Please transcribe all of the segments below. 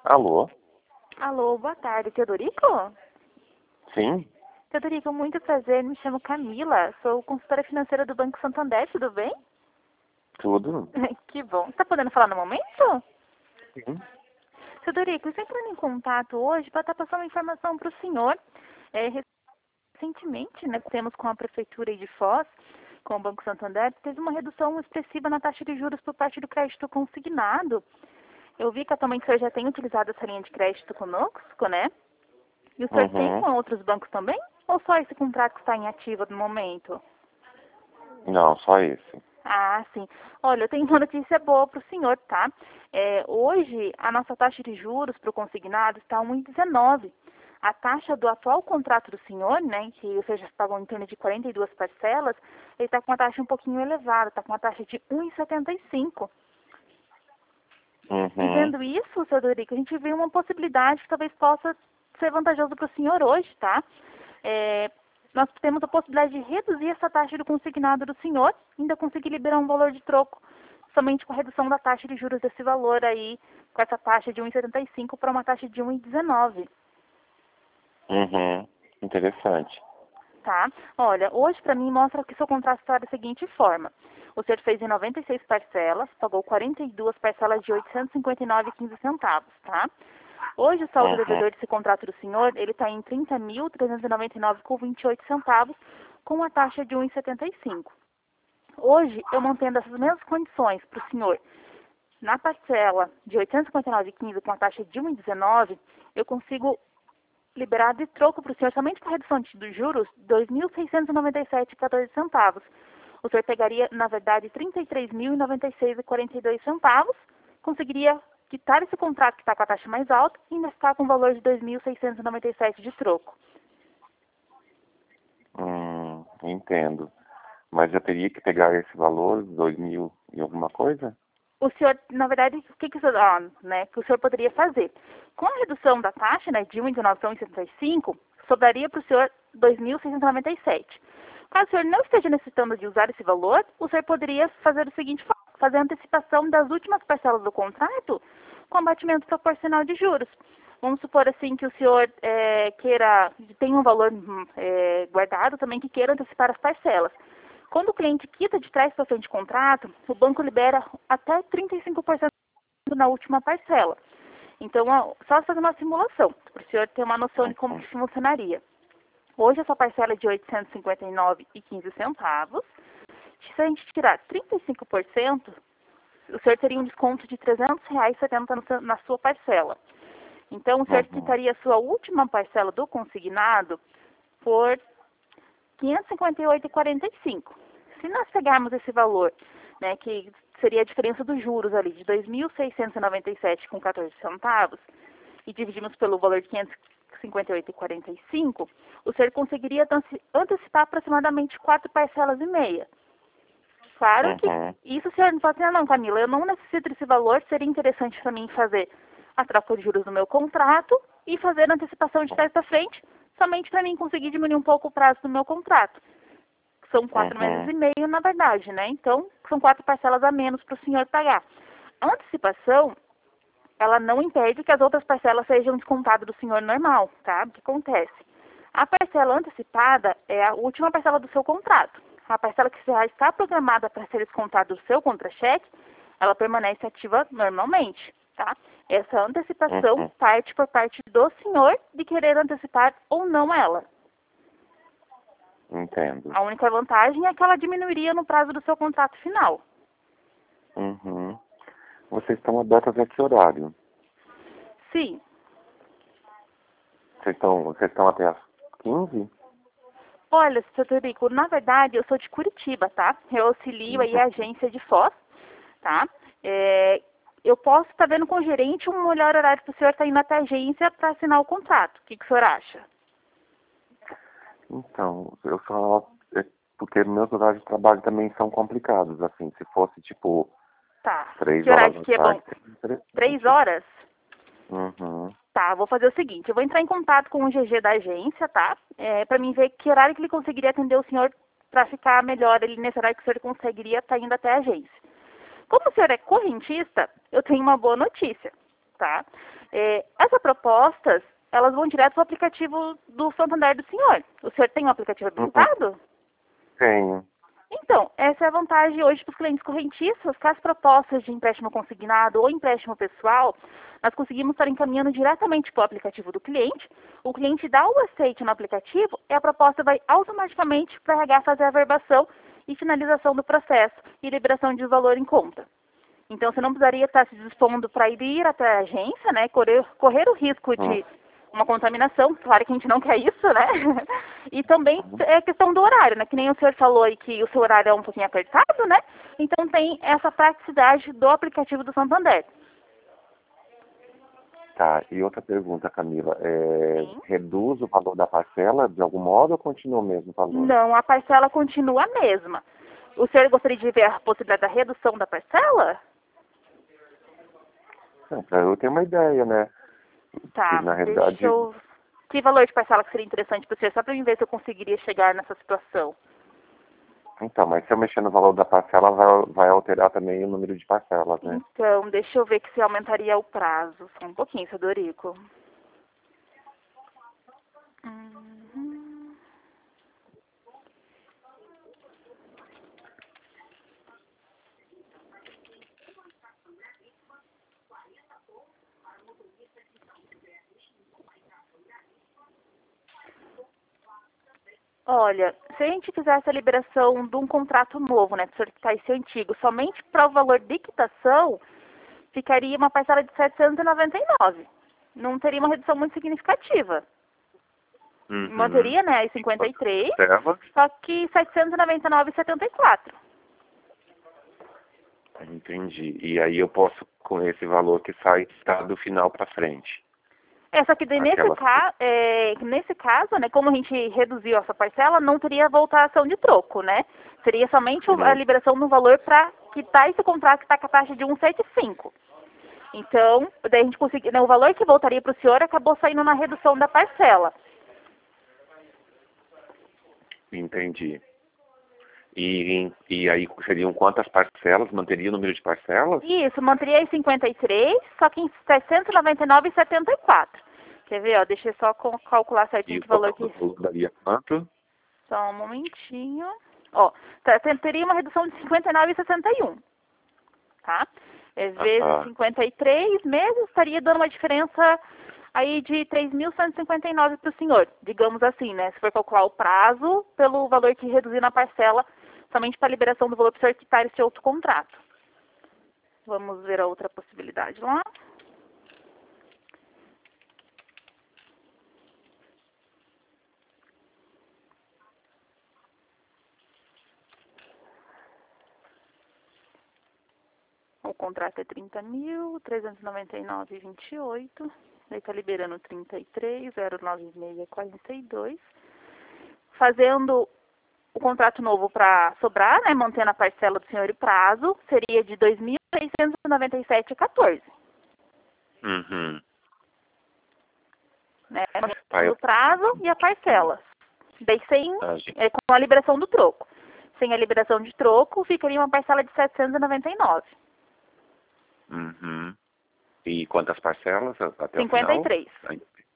Alô? Alô, boa tarde, Teodorico? Sim? Teodorico, muito prazer, me chamo Camila, sou consultora financeira do Banco Santander, tudo bem? Tudo? Que bom. Você tá podendo falar no momento? Sim. Teodorico, estou entrando em contato hoje para estar passando uma informação para o senhor. Recentemente, né, temos com a Prefeitura de Foz, com o Banco Santander, teve uma redução expressiva na taxa de juros por parte do crédito consignado. Eu vi que atualmente o senhor já tem utilizado essa linha de crédito conosco, né? E o senhor tem Uhum. com outros bancos também? Ou só esse contrato que está em ativa no momento? Não, só esse. Ah, sim. Olha, eu tenho uma notícia boa para o senhor, tá? Hoje, a nossa taxa de juros para o consignado está 1,19. A taxa do atual contrato do senhor, né, que ou seja, pagou em torno de 42 parcelas, ele está com uma taxa um pouquinho elevada, está com uma taxa de 1,75. E Uhum. vendo isso, seu Dorico, a gente vê uma possibilidade que talvez possa ser vantajoso para o senhor hoje, tá? Nós temos a possibilidade de reduzir essa taxa do consignado do senhor, ainda conseguir liberar um valor de troco, somente com a redução da taxa de juros desse valor aí, com essa taxa de 1,75 para uma taxa de 1,19. Uhum. Interessante. Tá? Olha, hoje para mim mostra que seu contrato está da seguinte forma. O senhor fez em 96 parcelas, pagou 42 parcelas de R$ 859,15, tá? Hoje o saldo Uhum. devedor desse contrato do senhor, ele está em R$ 30.399,28, com a taxa de 1,75. Hoje, eu mantendo essas mesmas condições para o senhor, na parcela de R$ 859,15 com a taxa de 1,19, eu consigo liberar de troco para o senhor, somente com a redução dos juros, R$ 2.697,14. O senhor pegaria, na verdade, R$ 33.096,42, conseguiria quitar esse contrato que está com a taxa mais alta e ainda está com o valor de R$ 2.697 de troco. Entendo. Mas eu teria que pegar esse valor, 2.000 e alguma coisa? O senhor, na verdade, o que, que o senhor poderia fazer? Com a redução da taxa, né, de 1,19 para 1,75, sobraria para o senhor R$ 2.697. Caso o senhor não esteja necessitando de usar esse valor, o senhor poderia fazer o seguinte, fazer a antecipação das últimas parcelas do contrato com abatimento proporcional de juros. Vamos supor assim que o senhor tenha um valor guardado também que queira antecipar as parcelas. Quando o cliente quita de trás para frente o contrato, o banco libera até 35% na última parcela. Então, só fazer uma simulação, para o senhor ter uma noção de como que funcionaria. Hoje, essa parcela é de R$ 859,15. Se a gente tirar 35%, o senhor teria um desconto de R$ 300,70 na sua parcela. Então, o senhor quitaria a sua última parcela do consignado por R$ 558,45. Se nós pegarmos esse valor, né, que seria a diferença dos juros ali, de R$ 2.697,14, e dividimos pelo valor de R$ 558,45, o senhor conseguiria antecipar aproximadamente 4 parcelas e meia. Claro que isso o senhor não pode dizer, não, Camila, eu não necessito desse valor, seria interessante para mim fazer a troca de juros do meu contrato e fazer a antecipação de trás para frente, somente para mim conseguir diminuir um pouco o prazo do meu contrato. São 4 meses e meio, na verdade, né? Então, são 4 parcelas a menos para o senhor pagar. A antecipação, ela não impede que as outras parcelas sejam descontadas do senhor normal, tá? O que acontece? A parcela antecipada é a última parcela do seu contrato. A parcela que já está programada para ser descontada do seu contra-cheque, ela permanece ativa normalmente, tá? Essa antecipação parte por parte do senhor de querer antecipar ou não ela. Entendo. A única vantagem é que ela diminuiria no prazo do seu contrato final. Vocês estão abertos a que horário? Sim. Vocês estão até às 15? Olha, seu Teodorico, na verdade eu sou de Curitiba, tá? Eu auxilio aí a agência de Foz, tá? Eu posso estar vendo com o gerente um melhor horário para o senhor estar indo até a agência para assinar o contrato. O que o senhor acha? Então, eu só... Porque meus horários de trabalho também são complicados, assim. Se fosse, tipo, Tá. 3 Que horas horário da que é bom? tarde... 3 horas? Uhum. Tá, vou fazer o seguinte, eu vou entrar em contato com o GG da agência, tá? Para mim ver que horário que ele conseguiria atender o senhor para ficar melhor ali nesse horário que o senhor conseguiria estar indo até a agência. Como o senhor é correntista, eu tenho uma boa notícia, tá? Essas propostas, elas vão direto para o aplicativo do Santander do senhor. O senhor tem um aplicativo habilitado? Tenho. Então, essa é a vantagem hoje para os clientes correntistas, que as propostas de empréstimo consignado ou empréstimo pessoal, nós conseguimos estar encaminhando diretamente para o aplicativo do cliente. O cliente dá o aceite no aplicativo e a proposta vai automaticamente para o RH fazer a averbação e finalização do processo e liberação de valor em conta. Então, você não precisaria estar se dispondo para ir até a agência, né, correr o risco de uma contaminação, claro que a gente não quer isso, né? E também é questão do horário, né? Que nem o senhor falou aí que o seu horário é um pouquinho apertado, né? Então tem essa praticidade do aplicativo do Santander. Tá, e outra pergunta, Camila. Reduz o valor da parcela de algum modo ou continua o mesmo valor? Não, a parcela continua a mesma. O senhor gostaria de ver a possibilidade da redução da parcela? Para eu ter uma ideia, né? Tá, na realidade... Que valor de parcela que seria interessante para o senhor? Só para mim ver se eu conseguiria chegar nessa situação. Então, mas se eu mexer no valor da parcela, vai alterar também o número de parcelas, né? Então, deixa eu ver que se aumentaria o prazo. Só um pouquinho, seu Dorico. Olha, se a gente fizesse a liberação de um contrato novo, né, para quitar esse antigo, somente para o valor de quitação, ficaria uma parcela de 799. Não teria uma redução muito significativa. Manteria, né, as 53, só que 799,74. Entendi. E aí eu posso, com esse valor que sai, tá do final para frente. Só que nesse caso, né, como a gente reduziu essa parcela, não teria voltação de troco, né? Seria somente a liberação no valor para quitar esse contrato que está com a taxa de 1,75. Então, daí a gente conseguiu, né, o valor que voltaria para o senhor acabou saindo na redução da parcela. Entendi. E aí seriam quantas parcelas? Manteria o número de parcelas? Isso, manteria em 53, só que em 699,74. Quer ver, ó? Deixa eu só calcular certinho que valor que... daria quanto? Só um momentinho. Ó, teria uma redução de 59,61. Tá? Vezes 53 meses, estaria dando uma diferença aí de 3.159 para o senhor. Digamos assim, né? Se for calcular o prazo pelo valor que reduzir na parcela, somente para a liberação do valor para o senhor quitar esse outro contrato. Vamos ver a outra possibilidade lá. O contrato é 30.399,28. Daí está liberando 33.096,42. Fazendo o contrato novo para sobrar, né, mantendo a parcela do senhor e prazo, seria de 2.697,14. Né, o prazo e a parcela. Daí com a liberação do troco. Sem a liberação de troco, ficaria uma parcela de 799. E quantas parcelas até 53. O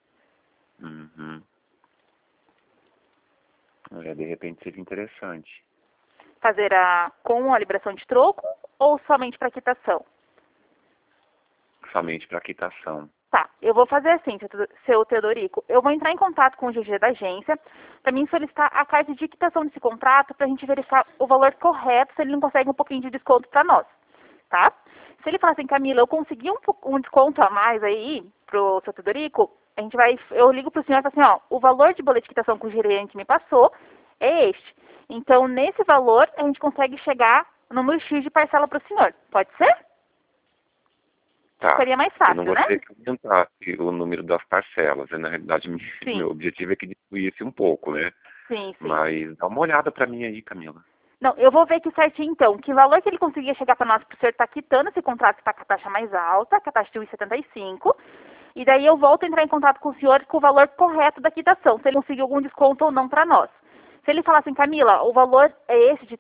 final? De repente seria interessante. Fazer com a liberação de troco ou somente para quitação? Somente para quitação. Tá, eu vou fazer assim, seu Teodorico. Eu vou entrar em contato com o GG da agência para mim solicitar a carta de quitação desse contrato para a gente verificar o valor correto, se ele não consegue um pouquinho de desconto para nós, tá? Se ele falar assim, Camila, eu consegui um desconto a mais aí pro seu Teodorico, eu ligo pro senhor e falo assim, ó, o valor de boleto de quitação que o gerente me passou é este. Então, nesse valor, a gente consegue chegar no número X de parcela pro senhor. Pode ser? Tá. Seria mais fácil, né? Eu não gostaria que aumentasse o número das parcelas. Na realidade, meu objetivo é que diminuísse um pouco, né? Sim. Mas dá uma olhada para mim aí, Camila. Não, eu vou ver aqui certinho, então, que valor que ele conseguia chegar para nós, para o senhor estar quitando esse contrato que está com a taxa mais alta, que é a taxa de 1,75, e daí eu volto a entrar em contato com o senhor com o valor correto da quitação, se ele conseguir algum desconto ou não para nós. Se ele falar assim, Camila, o valor é esse de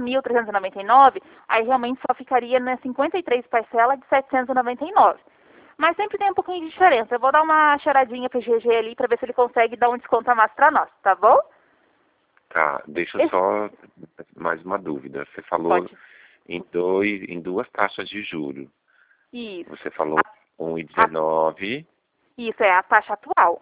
30.399, aí realmente só ficaria nas 53 parcelas de 799. Mas sempre tem um pouquinho de diferença. Eu vou dar uma choradinha pro GG ali pra ver se ele consegue dar um desconto a mais pra nós, tá bom? Tá, deixa eu só mais uma dúvida. Você falou em duas taxas de juros. Isso. Você falou 1,19. Isso, é a taxa atual.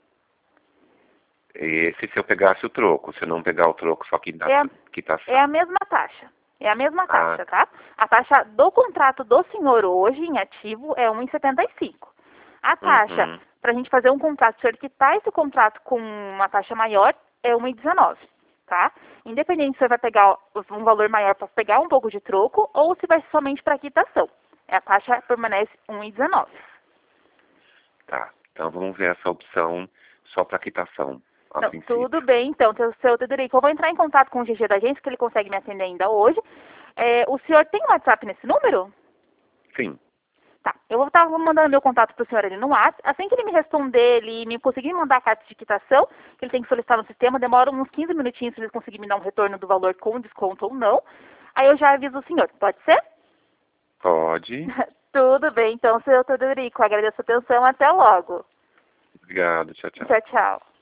Esse se eu pegasse o troco, se eu não pegar o troco, só quitação. É a mesma taxa. É a mesma taxa, tá? A taxa do contrato do senhor hoje, em ativo, é 1,75. A taxa, para a gente fazer um contrato, o senhor quitar esse contrato com uma taxa maior, é 1,19, tá? Independente se você vai pegar um valor maior para pegar um pouco de troco, ou se vai somente para quitação. A taxa permanece 1,19. Tá, então vamos ver essa opção só para quitação. Não, tudo bem, então, seu Tederico, eu vou entrar em contato com o GG da agência, que ele consegue me atender ainda hoje. O senhor tem um WhatsApp nesse número? Sim. Tá, eu vou estar mandando meu contato para o senhor ali no WhatsApp. Assim que ele me responder, ele me conseguir mandar a carta de quitação, que ele tem que solicitar no sistema, demora uns 15 minutinhos para ele conseguir me dar um retorno do valor com desconto ou não. Aí eu já aviso o senhor, pode ser? Pode. Tudo bem, então, seu Tederico, agradeço a atenção, até logo. Obrigado, tchau, tchau. Tchau, tchau.